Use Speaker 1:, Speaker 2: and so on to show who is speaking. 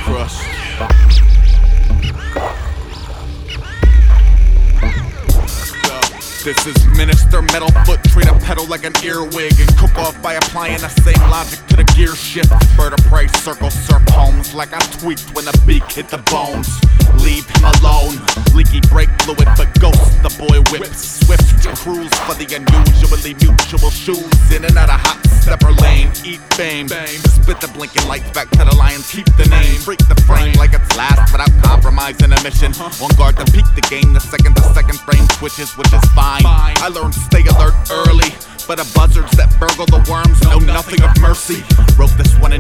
Speaker 1: crushed. This is Minister Metal Foot, treat a pedal like an earwig and cook off by applying the same logic to the gear shift. Bird of prey circle surf homes like I tweaked when the beak hit the bones. Leave him alone, leaky brake fluid but ghost the boy whips. Swift cruise for the unusually mutual shoes. In and out of hot stepper lane, eat fame. Spit the blinking lights back to the lions, keep the name. Freak the frame like it's last without compromising a mission. On guard to peak the game, the second frame switches, which is fine. I learned stay alert early, but the buzzards that burgle the worms know nothing of mercy. Wrote this one in